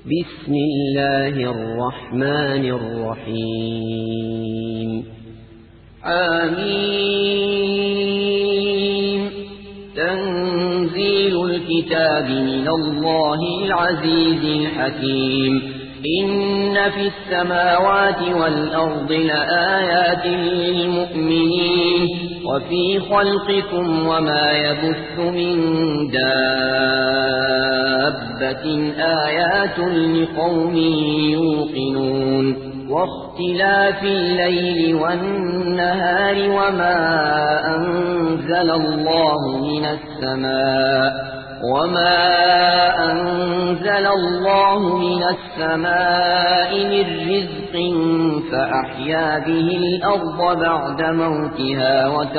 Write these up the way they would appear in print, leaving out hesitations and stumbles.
بسم الله الرحمن الرحيم آمين. تنزيل الكتاب من الله العزيز الحكيم. إن في السماوات والأرض لآيات للمؤمنين وفي خلقكم وما يبث من دابة آيات لقوم يوقنون. واختلاف الليل والنهار وما أنزل الله من السماء من رزق فأحيا به الأرض بعد موتها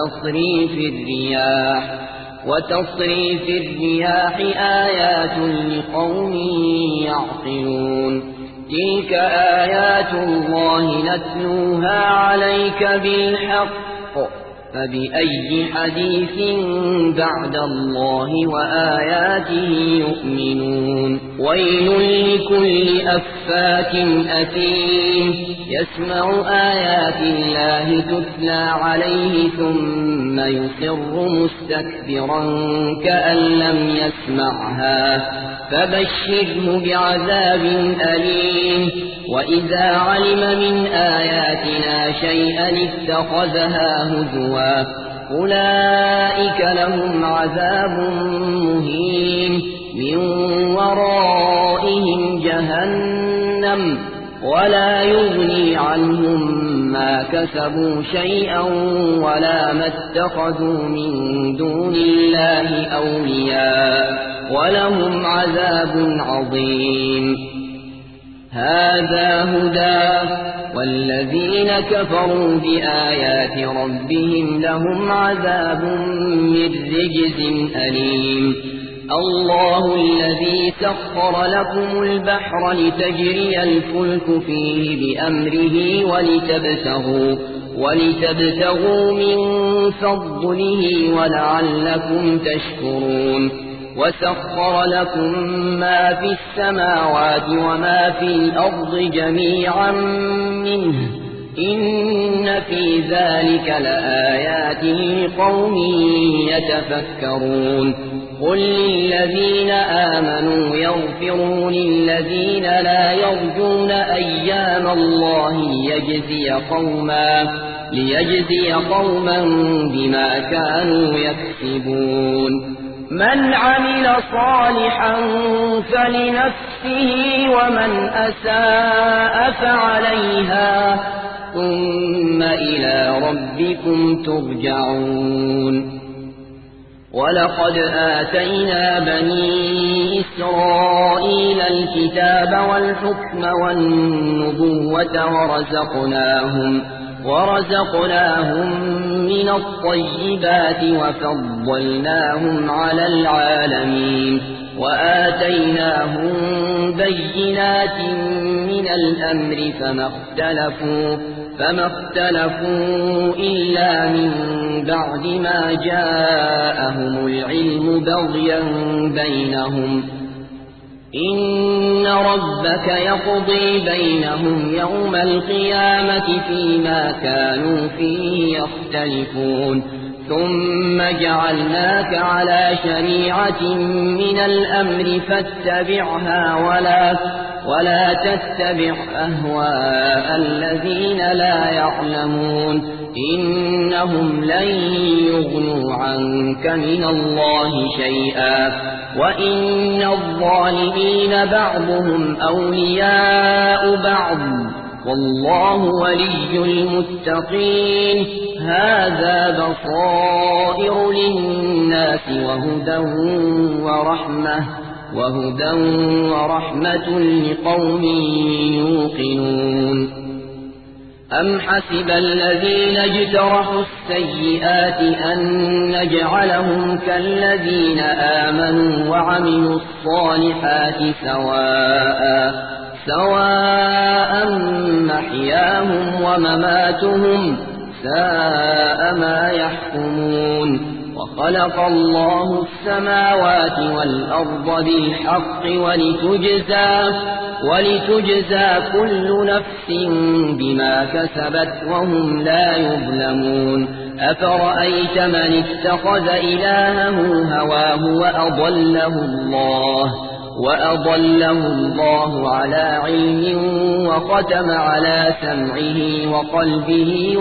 وتصريف الرياح آيات لقوم يعقلون. تلك آيات الله نتلوها عليك بالحق فبأي حديث بعد الله وآياته يؤمنون. ويل لكل أفاك أثيم يسمع آيات الله تتلى عليه ثم يصر مستكبرا كأن لم يسمعها فبشره بعذاب أليم. وإذا علم من آياتنا شيئا اتخذها هزوا أولئك لهم عذاب مهين من ورائهم جهنم ولا يغني عنهم ما كسبوا شيئا ولا ما اتخذوا من دون الله أولياء ولهم عذاب عظيم. هذا هدى والذين كفروا بآيات ربهم لهم عذاب من رجز أليم. الله الذي سخر لكم البحر لتجري الفلك فيه بأمره ولتبتغوا من فضله ولعلكم تشكرون. وسخر لكم ما في السماوات وما في الأرض جميعا منه إن في ذلك لآيات لقوم يتفكرون. قل للذين آمنوا يغفروا للذين لا يرجون أيام الله ليجزي قوما بما كانوا يكسبون. من عمل صالحا فلنفسه ومن أساء فعليها ثم إلى ربكم ترجعون. ولقد آتينا بني إسرائيل الكتاب والحكم والنبوة ورزقناهم من الطيبات وفضلناهم على العالمين وآتيناهم بينات من الأمر فما اختلفوا إلا من بعد ما جاءهم العلم بغيا بينهم. إن ربك يقضي بينهم يوم القيامة فيما كانوا فيه يختلفون. ثم جعلناك على شريعة من الأمر فاتبعها ولا تتبع أهواء الذين لا يعلمون إنهم لن يغنوا عنك من الله شيئا وإن الظالمين بعضهم أولياء بعض والله ولي المتقين. هذا بصائر للناس وهدى ورحمة لقوم يوقنون. أم حسب الذين اجترحوا السيئات أن نجعلهم كالذين آمنوا وعملوا الصالحات سواء محياهم ومماتهم ساء ما يحكمون. خلق الله السماوات والأرض بالحق ولتجزى كل نفس بما كسبت وهم لا يظلمون أفرأيت من اتخذ إلهه هواه وأضله الله على علم وختم على سمعه وقلبه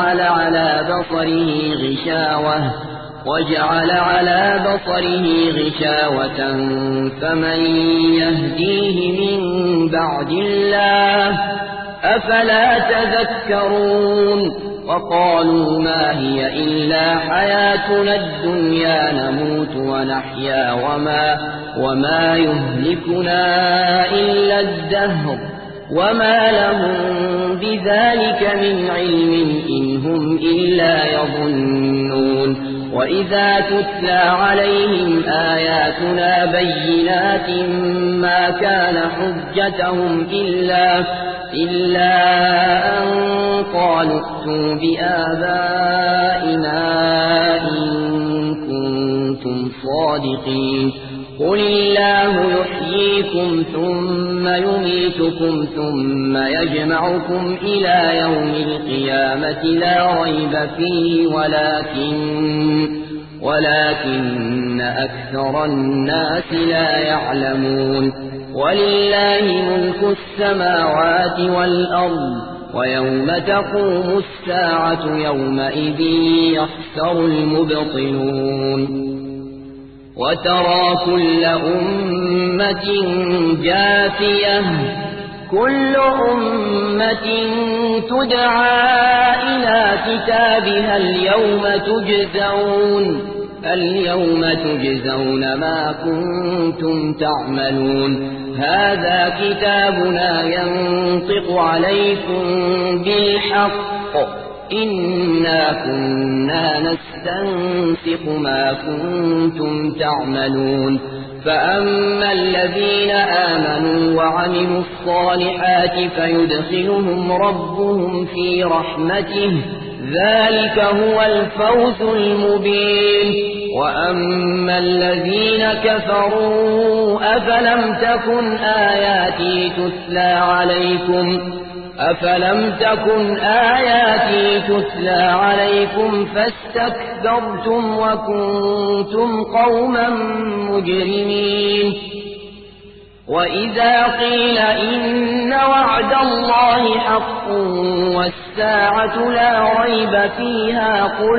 وجعل على بصره غشاوة فمن يهديه من بعد الله أفلا تذكرون وقالوا ما هي إلا حياتنا الدنيا نموت ونحيا وما يهلكنا إلا الدهر وما لهم بذلك من علم إن هم إلا يظنون وإذا تتلى عليهم آياتنا بينات ما كان حجتهم إلا أن قالوا ائتوا بآبائنا إن كنتم صادقين قل الله يحييكم ثم يميتكم ثم يجمعكم إلى يوم القيامة لا ريب فيه ولكن أكثر الناس لا يعلمون ولله ملك السماوات والأرض ويوم تقوم الساعة يومئذ يخسر المبطلون وترى كل أمة جاثية كل أمة تدعى إلى كتابها اليوم تجزون ما كنتم تعملون هذا كتابنا ينطق عليكم بالحق إنا كنا نستنسخ ما كنتم تعملون فأما الذين آمنوا وعملوا الصالحات فيدخلهم ربهم في رحمته ذلك هو الفوز المبين وأما الذين كفروا أفلم تكن آياتي تتلى عليكم فاستكبرتم وكنتم قوما مجرمين وإذا قيل إن وعد الله حق والساعة لا ريب فيها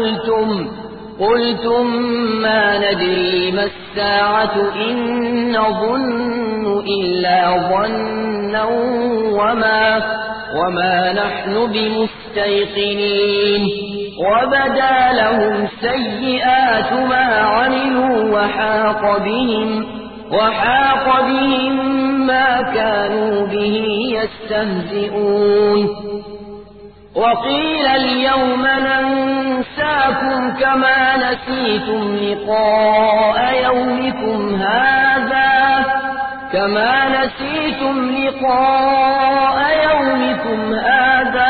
قلتم ما ندري ما الساعة إن نظن إلا ظنا وما نحن بمستيقنين وبدا لهم سيئات ما عملوا وحاق بهم ما كانوا به يستهزئون وقيل اليوم ننساكم كما نسيتم لقاء يومكم هذا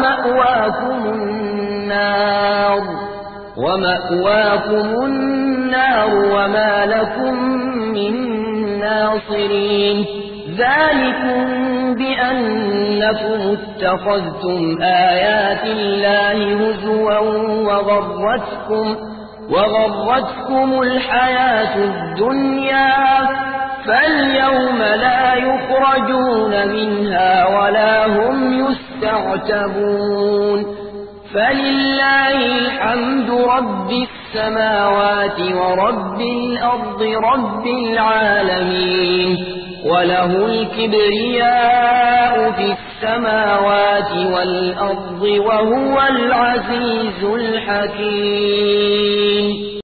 ومأواكم النار وما لكم من ناصرين ذلكم بأنكم اتخذتم آيات الله هزوا وغرتكم الحياة الدنيا فاليوم لا يخرجون منها ولا هم يستعتبون فلله الحمد رب السماوات ورب الأرض رب العالمين وله الكبرياء في السماوات والأرض وهو العزيز الحكيم